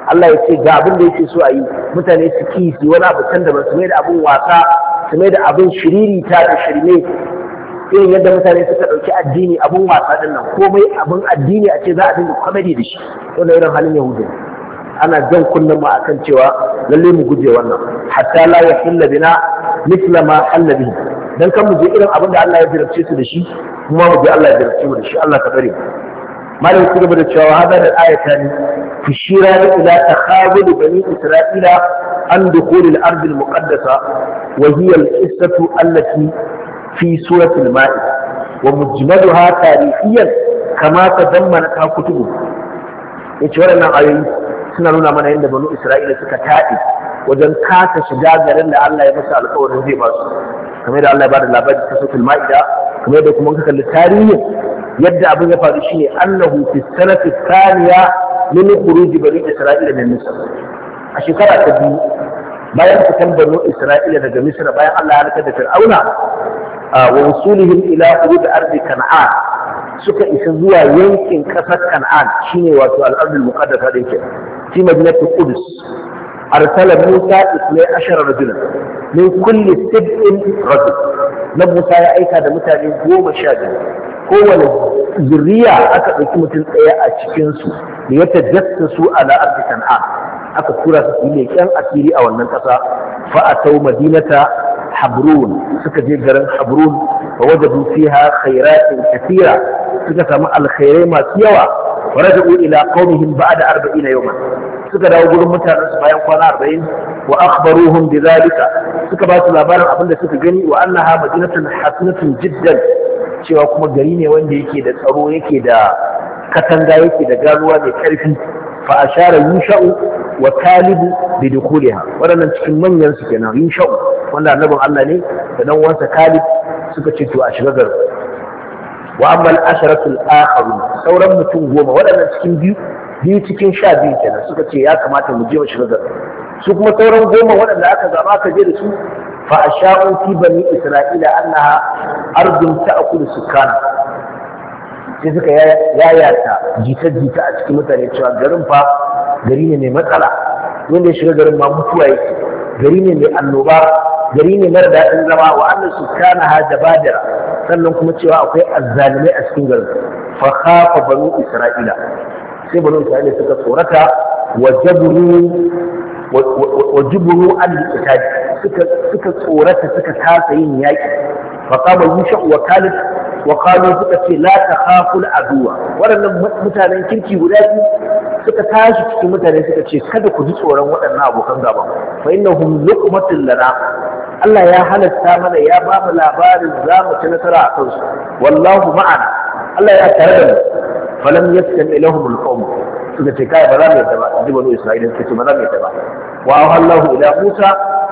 A: Allah ya ce ga abin da yake so a yi mutane su ki su wani abu can da ba su mai da abin wasa su mai da abin shiririta da shirme irin yadda mutane suka ɗauki addini abin wasa din nan komai abin addini a ce za a dinga comedy da shi wannan irin halin yahudu ana jan kunnen mu akan cewa lalle mu guje wannan hatta la yahilla bina mithla ma halla bihi dan kan mu je irin abin da Allah ya jarabce su da shi kuma mu je Allah ya jarabce mu da shi Allah ka bare malam ku gaba da cewa hada da ayatan tushira ila takhabul bani isra'ila an dukhul al-ard al-muqaddasa wa hiya al-qissatu allati fi surati al-ma'ida wa mujmaluha tarihiyan kama tadammana ta kutubu yace wannan ayoyi suna nuna mana yadda banu isra'ila suka taɗe wajen kasa shiga garin da Allah ya masa alƙawarin zai ba su kamar da Allah ya bada labari ta suratul ma'ida kamar da kuma ka kalli tarihin yadda abin ya faru shine annahu fi sanati thaniya min khuruj bani isra'ila min misr a shekara ta biyu bayan fitan banu isra'ila daga misr bayan Allah ya halaka da fir'auna wa wusulihim ila hudud ardi kan'an suka isa zuwa yankin ƙasar kan'an shine wato al-ardul muqaddasa din ke fi madinatul qudus arsala musa 12 rajulan min kulli 7 rajul na musa ya aika da mutane 12 kowane zuriya aka ɗauki mutum ɗaya a cikinsu da ya tajasta su ala ardi kan'an aka tura su yi leƙen asiri a wannan ƙasa fa'atau madinata habrun suka je garin habrun wa wajadu fiha khairatin kathira suka samu alkhairai masu yawa wa raja'u ila qaumihim ba'da 40 yawman suka dawo gurin mutanen su bayan kwana 40 wa akhbaruhum bidhalika suka ba su labarin abin da suka gani wa annaha madinatun hasanatun jiddan cewa kuma gari ne wanda yake da tsaro yake da katanga yake da ganuwa mai karfi fa ashara yusha'u wa talibu bi dukhuliha wadannan cikin manyan su kenan yusha'u wanda annabin Allah ne da dan uwansa Kalib suka ce to a shiga garin wa amma al-asharatu al-akharun sauran mutum 10 wadannan cikin biyu cikin 12 kenan suka ce ya kamata mu je mu shiga garin su kuma sauran 10 wadanda aka zaba aka je da su fa asha'u fi bani isra'ila annaha ardun ta'kulu sukana sai suka yayata jita-jita a cikin mutane cewa garin fa gari ne mai matsala wanda ya shiga garin ma mutuwa yake gari ne mai annoba gari ne mara daɗin zama wa annan sukana ha dabadira sannan kuma cewa akwai azzalimai a cikin garin fa khafa banu isra'ila sai banu isra'ila suka tsorata wa jibru al-qitali suka tsorata suka kasa yin yaki fa qama yusha wa kalid wa qalu suka ce la takhaful aduwa waɗannan mutanen kirki guda biyu suka tashi cikin mutane suka ce kada ku ji tsoron waɗannan abokan gaban fa innahum luqmatun lana Allah ya halatta mana ya ba mu labarin za mu ci nasara a kansu wallahu ma'ana Allah ya tare da mu falam yastami lahum alqawm suka ce kai ba za mu yadda ba banu Isra'ila suka ce ba za mu yadda ba wa Allahu ila Musa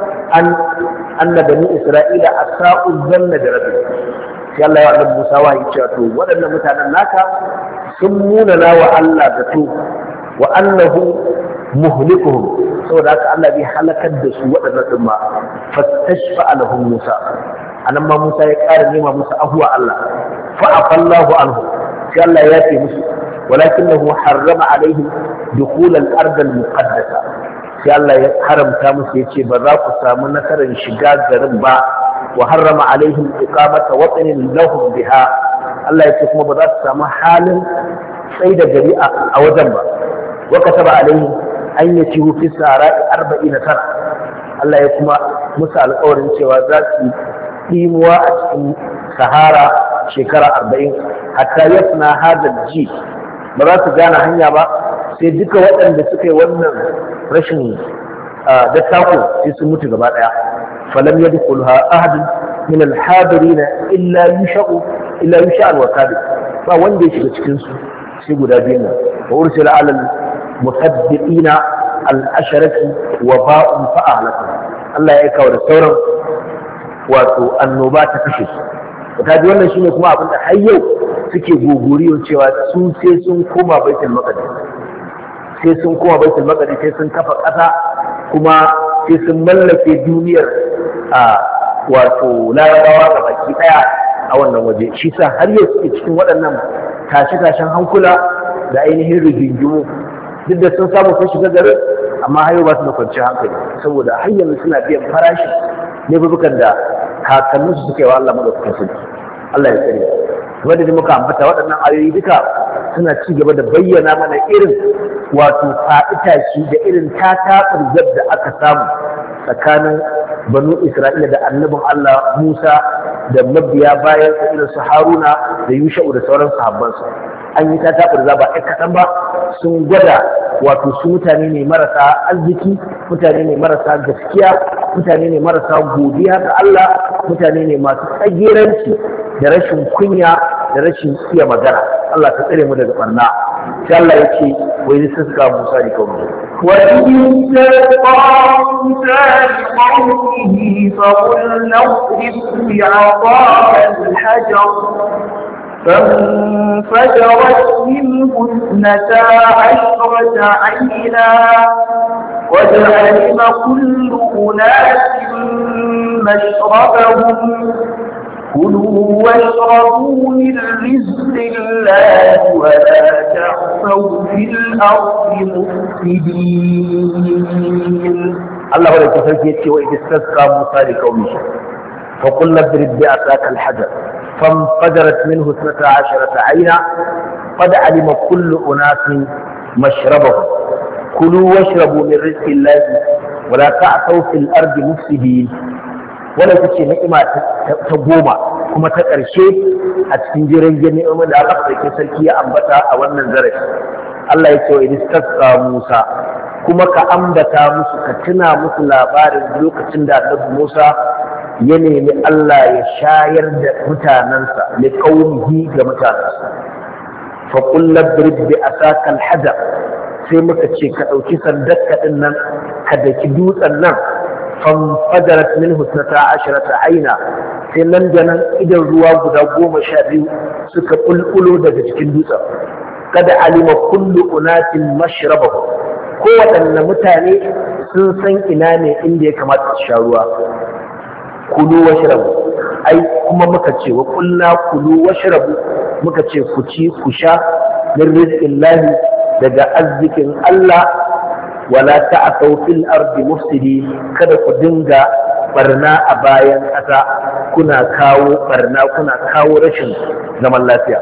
A: anna bani Isra'ila asa'u zanna da rabbi sai Allah ya annabi Musa wahayi cewa to waɗannan mutanen naka sun munana wa Allah zato wa annahu muhlikuhum saboda haka Allah bai halakar da su waɗannan din ma fastashfa lahum Musa anan ma Musa ya ƙara nema musu ahuwa Allah fa afallahu anhu sai Allah ya ce musu walakinahu harrama alaihim dukhul al-ard al-muqaddasa sai Allah ya haramta musu yace ba za ku samu nasarar shiga garin ba wa harrama alaihim iqamata watanin lahum biha Allah ya ce kuma ba za su samu halin sai da gari a wajen ba wa kataba alaihim an yacihu fi sara'i 40 sana Allah ya kuma musu alƙawarin cewa za su dimuwa a cikin sahara shekara 40 hatta yasna hadal ji ba za su gane hanya ba sai duka waɗanda suka yi wannan rashin dattako sai sun mutu gaba ɗaya falam yadkhulha ahadun min al-hadirin illa yusha al-wakabir ba wanda ya shiga cikin su sai guda biyu nan wa ursila ala al-musaddiqina al-asharati wa ba'un fa ahlaka Allah ya aika da sauran wato annoba ta kashe su ta ji wannan shine kuma abin da har yau suke gogoriyo cewa su sai sun koma baitul maqdis sai sun koma baitul maqdis sai sun kafa ƙasa kuma sai sun mallake duniyar wato larabawa ga baki daya a wannan waje shi sa har yau suke cikin waɗannan tashe-tashen hankula da ainihin rigingimu duk da sun samu sun shiga garin amma hayo ba su da kwanciyar hankali saboda har yanzu suna biyan farashi ne bubukan da kakanninsu suka yi wa Allah madaukakin sarki Allah ya tsare kuma da muka ambata waɗannan ayoyi duka suna ci gaba da bayyana mana irin wato fa'itaci da irin tataɓar da aka samu tsakanin banu Isra'ila da annabin Allah Musa da mabiya bayan irin su Haruna da Yusha'u da sauran sahabbansa an yi tataɓar ba ɗan kaɗan ba sun gwada wato su mutane ne marasa arziki mutane ne marasa gaskiya mutane ne marasa godiya ga Allah mutane ne masu tsageranci da rashin kunya da rashin iya magana Allah ta tsare mu daga barna sai Allah ya ce wai ne sun suka Musa ne kawai
B: wa in taqa Musa li qawmihi fa qul naqrib bi'aqaka al-hajar فانفجرت منه 12 عينا قد علم كل أناس مشربهم كلوا واشربوا من رزق الله ولا تعثوا في الأرض مفسدين.
A: الله ولك فرقيتك وإذ استسقى موسى لقومه فقلنا اضرب بعصاك الحجر فانفجرت منه 12 عينا قد علم كل أناس مشربهم كلوا واشربوا من رزق الله ولا تعثوا في الأرض مفسدين. wannan ita ce ni'ima ta goma kuma ta ƙarshe a cikin jiran ni'imar da Allah ɗauke sarki ya ambata a wannan zarafi. Allah ya ce wa idistasqa Musa kuma ka ambata musu ka tuna musu labarin lokacin da Annabi Musa ya nemi Allah ya shayar da mutanensa li qaumihi ga mutanensa fa qul ladrib bi asaka al-hajar sai muka ce ka ɗauki sandarka ɗin nan ka daki dutsen nan fanfajarat minhu 12 aina sai nan da nan idan ruwa guda 12 suka bulbulo daga cikin dutsen kada alima kullu unatin mashrabahu kowaɗanne mutane sun san ina ne inda ya kamata su sha ruwa kulu washrabu ai kuma muka ce wa kulna kulu washrabu muka ce ku ci ku sha min rizqillahi daga arzikin Allah wala ta'thaw fil ardi mufsidin kada ku dinga barna a bayan ƙasa kuna kawo barna kuna kawo rashin zaman lafiya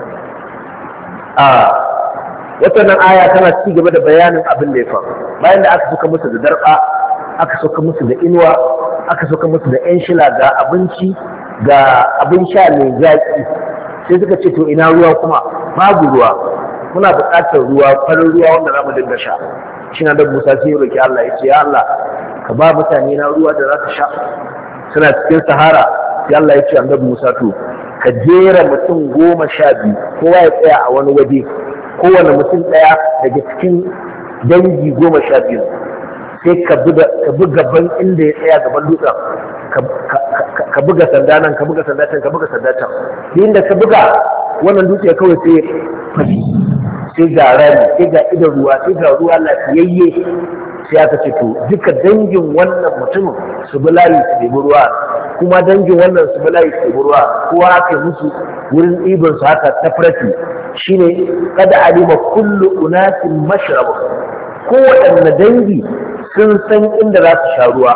A: wannan aya tana ci gaba da bayanin abin da ya faru bayan da aka suka musu da darba aka suka musu da inuwa aka suka musu da yan shila ga abinci ga abin sha mai zaki sai suka ce to ina ruwa kuma babu ruwa muna buƙatar ruwa farin ruwa wanda za mu dinga sha shi na da Musa sai ya roki Allah ya ce ya Allah ka ba mutane na ruwa da za su sha suna cikin sahara sai Allah ya ce annabi Musa to ka jera mutum 12 kowa ya tsaya a wani waje kowane mutum ɗaya daga cikin dangi 12 sai ka buga gaban inda ya tsaya gaban dutsen ka buga sanda nan ka buga sanda can ka buga sanda can inda ka buga wannan dutse kawai sai fashi sai ga rami sai ga idan ruwa sai ga ruwa lafiyayye sai aka ce to duka dangin wannan mutumin su bi layi su ɗebi ruwa kuma dangin wannan su bi layi su ɗebi ruwa kowa aka yi musu wurin ɗiban su haka separate shine kada alima kullu unasin mashrabu kowaɗanne dangi sun san inda za su sha ruwa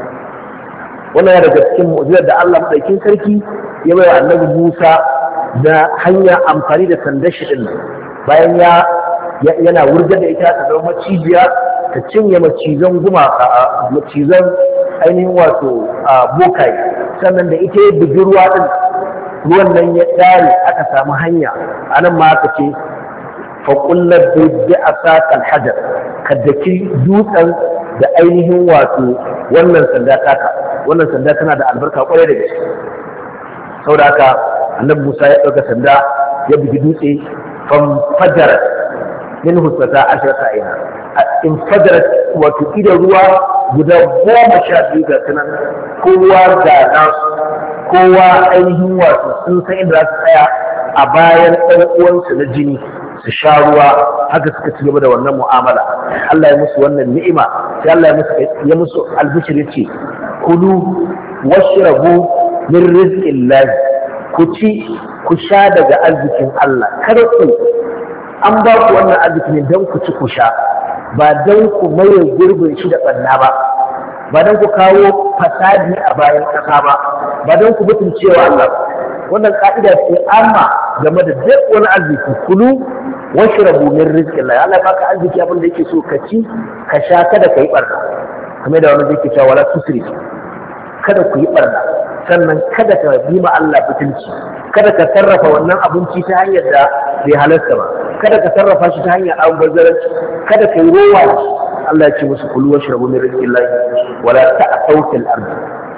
A: wannan ya daga cikin mu'jizar da Allah madaukakin sarki ya bai wa annabi Musa da hanya amfani da sandar shi din bayan yana wurga da ita ta zama macijiya ta cinye macizan gumaka macizan ainihin wato bokai sannan da ita ya bugi ruwa din ruwan nan ya tsare aka samu hanya anan ma aka ce faƙullar da a saƙal hajar ka daki dutsen da ainihin wato wannan sanda taka wannan sanda tana da albarka kwarai da gaske saboda haka annabi Musa ya ɗauka sanda ya bugi dutse fanfajar min husata ashirata aina in fajarat wato idan ruwa guda 12 ga sunan kowa ga nasu kowa ainihin wato sun san inda za su tsaya a bayan ɗan uwansu na jini su sha ruwa haka suka ci gaba da wannan mu'amala Allah ya musu wannan ni'ima sai Allah ya musu albishir yace kulu washrabu min rizqillahi ku ci ku sha daga arzikin Allah kada ku an ba ku wannan arziki ne don ku ci ku sha ba don ku maye gurbin shi da ɓanna ba don ku kawo fasadi a bayan ƙasa ba don ku mutuncewa Allah. Wannan ka'ida ce amma game da duk wani arziki, kulu washrabu min rizqillah. Allah baka arziki abin da yake so ka ci ka sha, kada ka yi barna, kamar da wani yake cewa wala tusrif, kada ku yi barna, sannan kada ka bi ma Allah butunci, kada ka sarrafa wannan abinci ta hanyar da bai halarta ba, kada ka sarrafa shi ta hanyar albazaranci, kada ka yi rowa. Allah ya ce musu kulu washrabu min rizqillah wala ta'thaw fil ardi,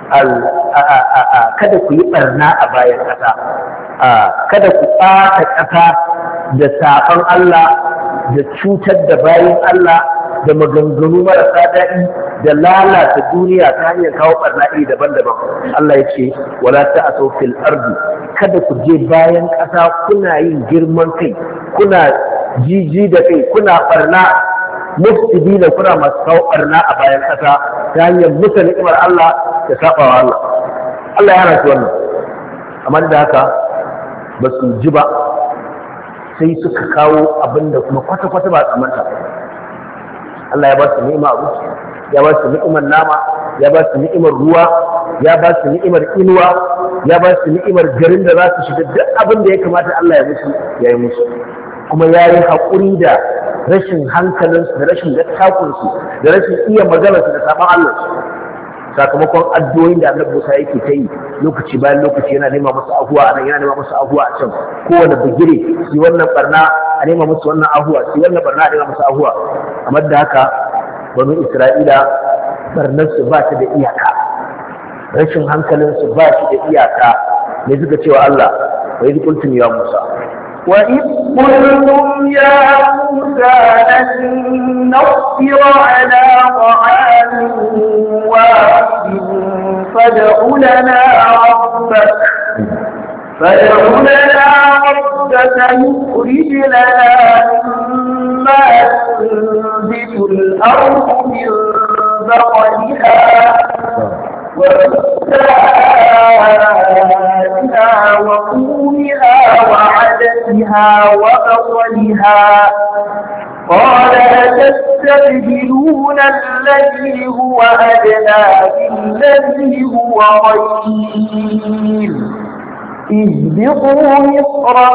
A: kada ku yi barna a bayan ƙasa, kada ku ɓata ƙasa da saɓon Allah, da cutar da bayan Allah, da maganganu marasa daɗi, da lalata duniya ta hanyar kawo barna iri daban-daban. Allah ya ce wala ta'asaw fil ardi, kada ku je bayan ƙasa kuna yin girman kai, kuna jiji da kai, kuna barna, mufsidina, kuna masu kawo barna a bayan ƙasa ta hanyar musa ni'imar Allah da saɓawa Allah. Allah ya rasu wannan, amma da haka ba su ji ba, sai suka kawo abin da kuma kwata-kwata ba tsamanta. Allah ya ba su ni'ima abu, ya ba su ni'imar nama, ya ba su ni'imar ruwa, ya ba su ni'imar inuwa, ya ba su ni'imar garin da za su shiga, duk abin da ya kamata Allah ya musu ya yi musu, kuma ya yi haƙuri da rashin hankalinsu, da rashin dattakunsu, da rashin iya maganarsu da saɓon Allahnsu, sakamakon addu'o'in da Annabi Musa yake ta yi lokaci bayan lokaci, yana nema musu ahuwa a nan, yana nema musu ahuwa a can, kowane bigire su wannan barna a nema musu wannan ahuwa, su wannan barna a nema musu ahuwa. Amma da haka banu Isra'ila barnarsu ba ta da iyaka, rashin hankalinsu ba shi da iyaka. Ne suka cewa Allah, wa idh qultum ya Musa,
B: وإذ قلتم يا موسى لن نصبر على طعام واحد فادع لنا ربك يخرج لنا مما تنبت الأرض من بقلها وقثائها وقومها وعدسها وبصلها. قال أتستبدلون الذي هو أدنى بالذي هو خير اهبطوا مصرا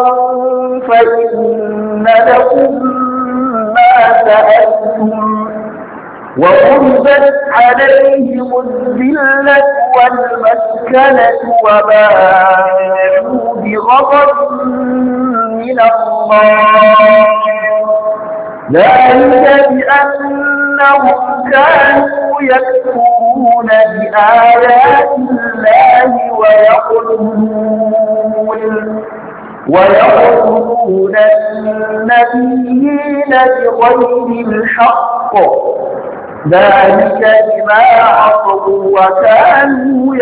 B: فإن لكم ما سألتم وضربت عليهم الذلة والمسكنة وباءوا بغضب من الله ذلك بأنهم كانوا يكفرون بآيات الله ويقتلون النبيين بغير الحق ذلك بما عصوا وكانوا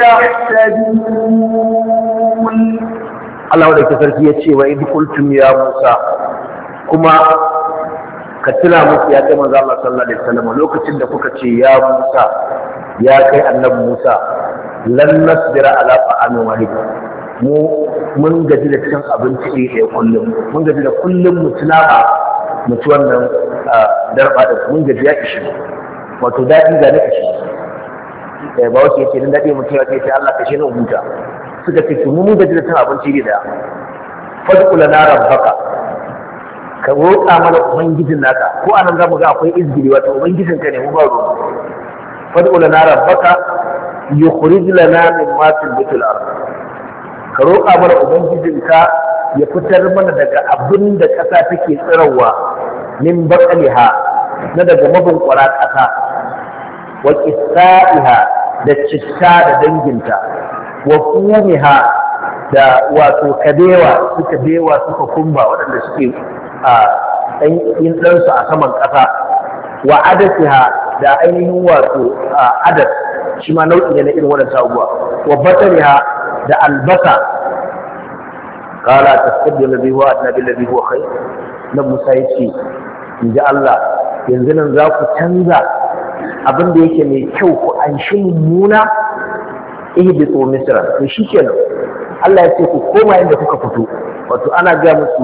B: يعتدون.
A: Allah wadda ke sarki ya ce wa idh qultum ya Musa, kuma ka tuna musu ya kai manzo Allah sallallahu alaihi wasallam lokacin da kuka ce ya Musa, ya kai annabi Musa, lan nasbira ala ta'amin wahid, mun gaji da cin abinci ɗaya kullum, mun gaji da kullum mu tuna ba mu ci wannan darba da mun gaji ya ishi, wato daɗi ga na ishi. Ba wasu ya ce dan daɗi mutum ya ce Allah kashe ni huta, suka ce to mun gaji da cin abinci da fad'u lana rabbaka, ka roƙa mana ubangijin naka. Ko anan zamu ga akwai izgili, wato ubangijin ka ne mu ba roƙo. Fad'u lana rabbaka yukhrij lana mimma tunbitul ard, ka roƙa mana ubangijin ka ya fitar mana daga abin da ƙasa take tsirarwa, min baqaliha, na daga mabunƙura ƙasa, wa qissaiha, da citta da danginta, wa kumiha, da wato kabewa, suka kumba waɗanda suke yin ɗansu a saman ƙasa, wa adasiha, da ainihin wato adas, shi ma nau'i ne na irin waɗanda abubuwa, wa batariha, da albasa. Kala tasabbihu alladhi huwa adna billadhi huwa khair. Na Musa yace, in ji Allah, yanzu nan za ku canza abin da yake mai kyau ku anshi mummuna, ihbitu misra. To shikenan Allah ya ce ku koma inda kuka fito, wato ana ga musu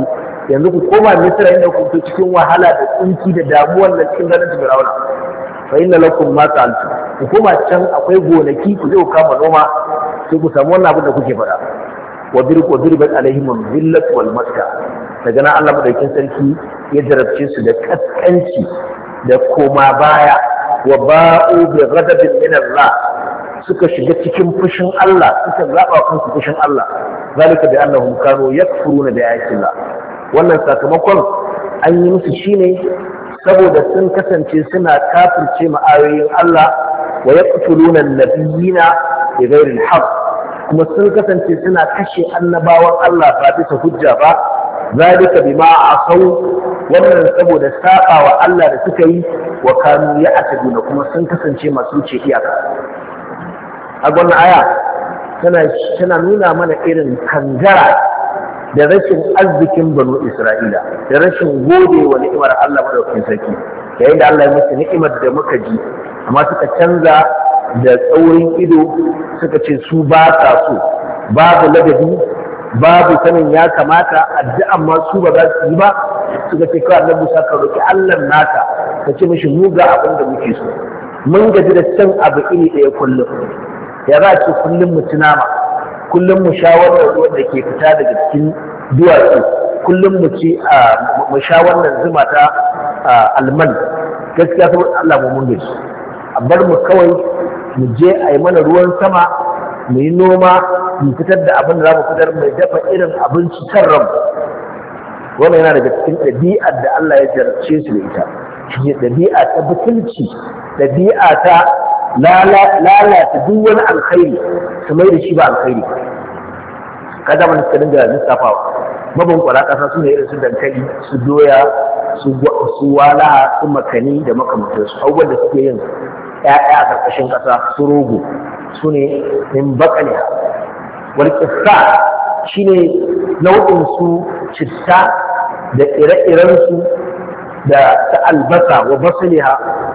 A: yanzu ku koma Misra inda ku fito cikin wahala da tsinki da damuwar da cikin ganin Fir'auna fa inna lakum ma ta'altu ku koma can akwai gonaki ku je ku kama noma sai ku samu wannan abin da kuke faɗa wa birbat alaihim al-zillat wal maska daga nan Allah madaukakin sarki ya jarabce su da kaskanci da koma baya wa ba'u bi ghadabin min Allah suka shiga cikin fushin Allah suka zaba kansu fushin Allah zalika bi annahum kanu yakfuruna bi ayati Allah wannan sakamakon an yi musu shine saboda sun kasance suna kafirce ma ayoyin Allah wa yaqtuluna an-nabiyina bi ghairi al-haqq kuma sun kasance suna kashe annabawan Allah ba bisa hujja ba zalika bima asaw wannan saboda sabawa Allah da suka yi wa kanu ya'taduna kuma sun kasance masu wuce iyaka a wannan aya tana nuna mana irin kangara da rashin arzikin banu Isra'ila da rashin gode wa ni'imar Allah madaukakin sarki yayin da Allah ya musu ni'imar da muka ji amma suka canza da tsaurin ido suka ce su ba sa so babu ladabi babu sanin ya kamata addu'an ma su ba za su yi ba suka ce kawai Annabi Musa ka roki Allah naka ka ce mishi mu ga abin da muke so mun gaji da cin abu iri ɗaya kullum ya za ce kullum mu ci nama kullum mu sha wannan ruwan da ke fita daga cikin duwatsu kullum mu sha wannan zuma ta alman gaskiya saboda Allah mu mun gaji a bar mu kawai mu je a yi mana ruwan sama mu yi noma mu fitar da abin da za mu fitar mai dafa irin abinci kan rabu wannan yana daga cikin ɗabi'ar da Allah ya jarabce su da ita shi ɗabi'a ta butulci ɗabi'a ta lalata duk wani alkhairi su mai da shi ba alkhairi kada mun suka dinga lissafawa mabin kwara kasa su ne irin su dankali su doya su wala su makani da makamantansu abubuwan da suke yin ƴaƴa a ƙarƙashin ƙasa su rogo su ne min bakali wal qissa shine nau'in su citta da ire-iren su da ta albasa wa basaliha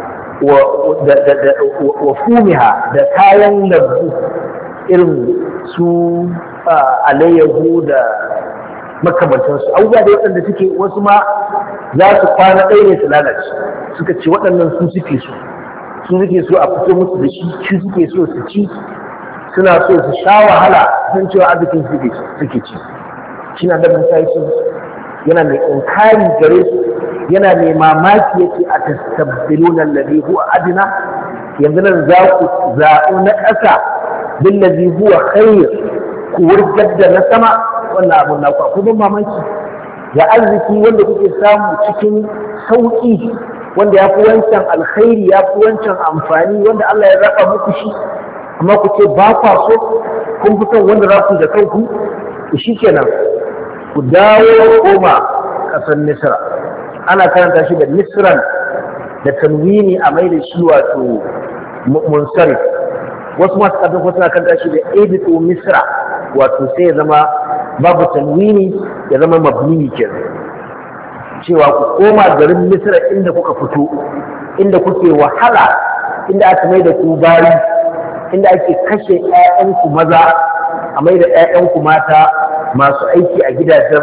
A: wa fumiha da kayan lambu irin su alayyahu da makamantansu abubuwa da waɗanda suke wasu ma za su kwana ɗaya ne su lalace suka ce waɗannan su suke so a fito musu da shi suke so su ci suna so su sha wahala sun cewa arzikin suke ci shi na da musa yana mai inkari gare su yana mai mamaki yake a tastabbiluna alladhi huwa adna yanzu nan za ku zaɓo na ƙasa billazi huwa khair ku wurgar da na sama wannan abun naku akwai ban mamaki ga arziki wanda kuke samu cikin sauƙi wanda ya fi wancan alkhairi ya fi wancan amfani wanda Allah ya zaɓa muku shi amma ku ce ba kwa so kun fi son wanda za ku da kanku shi kenan ku dawo koma ƙasar Misra ana karanta shi da Misran da tanwini a mai da shi wato munsarif wasu masu ƙarfin kuma suna karanta shi da ibitu Misra wato sai ya zama babu tanwini ya zama mabni kenan cewa ku koma garin Misra inda kuka fito inda kuke wahala inda aka mai da ku bari inda ake kashe 'ya'yanku maza a mai da 'ya'yanku mata masu aiki a gidajen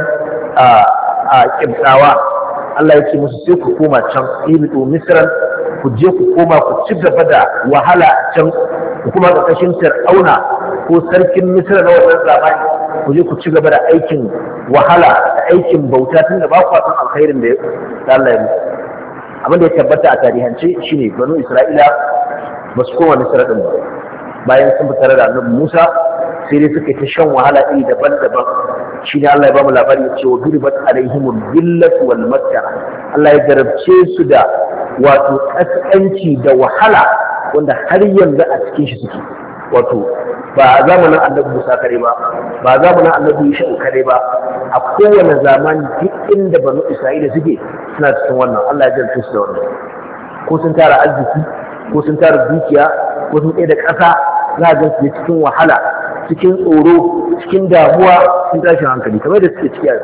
A: kibtawa Allah ya ce musu sai ku koma can ibitu Misran ku je ku koma ku ci gaba da wahala a can ku kuma ƙarƙashin Fir'auna ko sarkin Misra na wannan zamani ku je ku ci gaba da aikin wahala da aikin bauta tun da ba ku san alkhairin da Allah ya musu abin da ya tabbata a tarihance shine banu Isra'ila ba su koma Misra din ba bayan sun fitar da Annabi Musa sai dai suka ta shan wahala iri daban-daban shine Allah ya ba mu labari ya ce wa duribat alaihimul billatu wal makkara Allah ya jarabce su da wato kaskanci da wahala wanda har yanzu a cikin shi suke wato ba a zamanin Annabi Musa kare ba ba a zamanin Annabi Yusha kare ba a kowane zamani duk inda banu Isra'ila suke suna cikin wannan Allah ya jarabce su da wannan ko sun tara arziki ko sun tara dukiya ko sun tsaye da ƙasa za a gansu cikin wahala cikin tsoro cikin damuwa cikin tashin hankali kamar da suke ciki a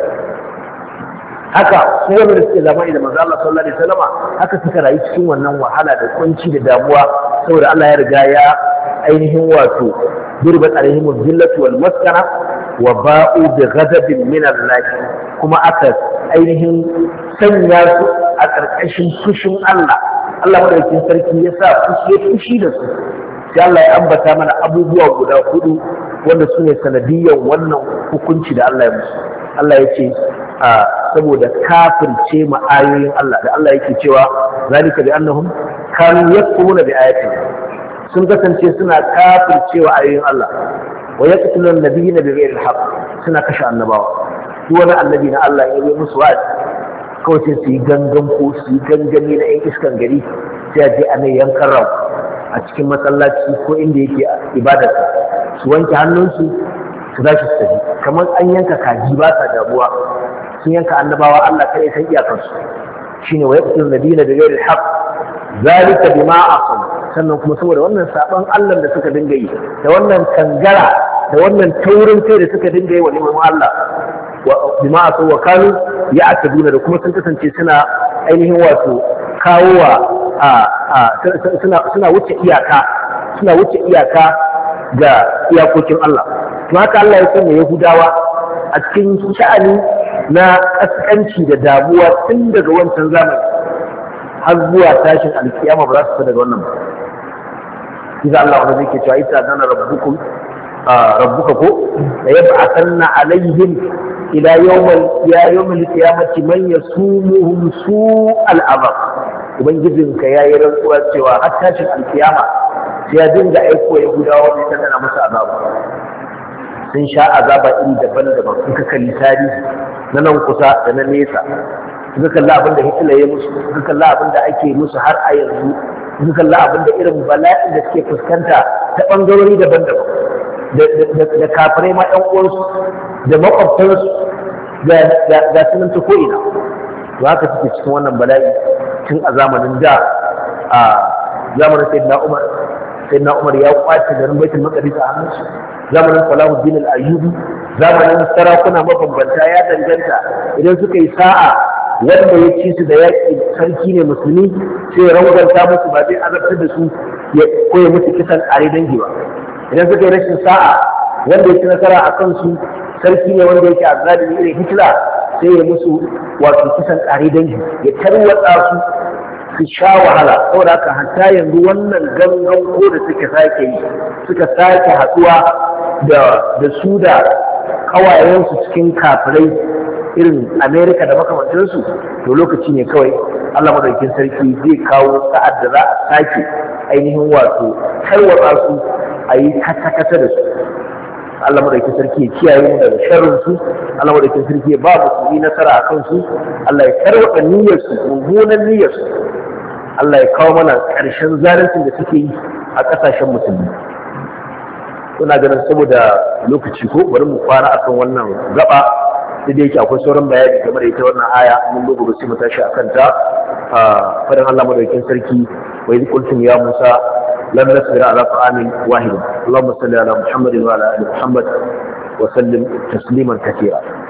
A: haka su wanda da suke zamani da manzo Allah sallallahu alaihi wasallama haka suka rayu cikin wannan wahala da kunci da damuwa saboda Allah ya riga ya ainihin wato durbat alaihim zillatu wal maskana wa ba'u bi ghadabin min Allah kuma aka ainihin sanya su a ƙarƙashin fushin Allah madaukakin sarki ya sa fushi da su sai Allah ya ambata mana abubuwa guda hudu wanda su ne sanadiyyar wannan hukunci da Allah ya musu. Allah ya ce saboda kafirce ma ayoyin Allah da Allah yake cewa zalika bi annahum kanu yakfuruna bi ayatin, sun kasance suna kafircewa ayoyin Allah wa yaqtuluna nabiyina bi ghairi al-haqq, suna kashe annabawa. Duk wani annabi na Allah ya yi musu wa'azi kawai sai su yi gangan ko su yi gangami na yan iskan gari sai a je a mai yankan rawa a cikin masallaci ko inda yake ibadarsa, su wanke hannunsu su tashi su tafi kamar an yanka kaji ba sa damuwa. Sun yanka annabawa Allah kai san iyakarsu shine wa yaqtuluna nabiyina bi ghairi al-haqq zalika bima asaw, sannan kuma saboda wannan saban Allah da suka dinga yi da wannan kangara da wannan taurin kai da suka dinga yi wa liman Allah bima asaw wa kanu ya'taduna, da kuma sun kasance suna ainihin wato kawowa suna wuce iyaka ga iyakokin Allah. To haka Allah ya sanya Yahudawa a cikin sha'ani na kaskanci da damuwa tun daga wancan zamani har zuwa tashin alkiyama ba za su daga wannan ba. Iza Allah wanda zai ke cewa ita dana rabbuka ko da yab'athanna alaihim ila yawmal qiyamati man yasumuhum su'al azab. Ubangijinka yayi rantsuwa cewa har tashin alkiyama sai ya dinga aiko Yahudawa ne tana musu azaba. Sun sha azaba iri daban-daban, in ka kalli tarihi na nan kusa da na nesa, in ka kalli abin da Hitler ya musu, in ka kalli abin da ake musu har a yanzu, in ka kalli abin da irin bala'in da suke fuskanta ta ɓangarori daban-daban da kafirai ma ɗan uwansu da maƙwabtansu ga sunan ta ko'ina. To haka suke cikin wannan bala'i tun a zamanin da, a zamanin Sayyidina Umar ya kwace garin Baitul Maqdis a hannunsu, zamanin Salahuddin al-Ayyubi, zamanin sarakuna mabambanta ya danganta. Idan suka yi sa'a wanda ya ci su da yaƙi sarki ne musulmi sai ya rangwanta musu, ba zai azabtar da su ko ya musu kisan ƙare dangi ba. Idan suka yi rashin sa'a wanda ya ci nasara a kansu sarki ne wanda yake azzalimi irin Hitler sai ya musu wato kisan ƙare dangi, ya tarwatsa su sha wahala. Saboda haka hatta yanzu wannan gangan ko da suka sake haɗuwa da su da kawayensu cikin kafirai irin Amerika da makamantansu, to lokaci ne kawai Allah madaukakin sarki zai kawo sa'ad da za a sake ainihin wato tarwatsa su a yi kata-kata da su. Allah madaukakin sarki ya kiyaye mu daga sharrin su, Allah madaukakin sarki ya ba mu yi nasara a kansu, Allah ya tarwatsa niyyarsu, mummunan niyyarsu, Allah ya kawo mana ƙarshen zaluncin da suke yi a ƙasashen musulmi. Kuna ganin saboda lokaci ko bari mu kwana akan wannan gaba, sai da yake akwai sauran bayani game da ita wannan aya, mun gobe sai mu tashi akan ta. Fadan Allah madaukakin sarki, wa idh qultum ya Musa lan nasbira ala ta'amin wahid, Allahumma salli ala Muhammadin wa ala ali Muhammad wa sallim tasliman katira.